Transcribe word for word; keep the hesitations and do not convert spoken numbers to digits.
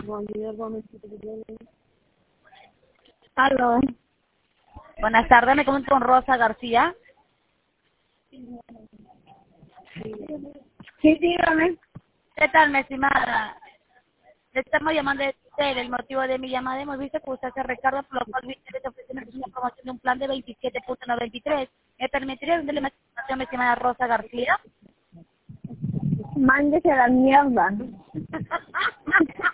Aló. Buenas tardes, me comunico con Rosa García. Sí, dígame. ¿Qué tal, mi estimada? Le estamos llamando de usted. El motivo de mi llamada, hemos visto que usted se recarga, por lo cual usted está ofreciendo una promoción de un plan de veintisiete punto noventa y tres. ¿Me permitiría darle más información, mi estimada Rosa García? Mándese a la mierda.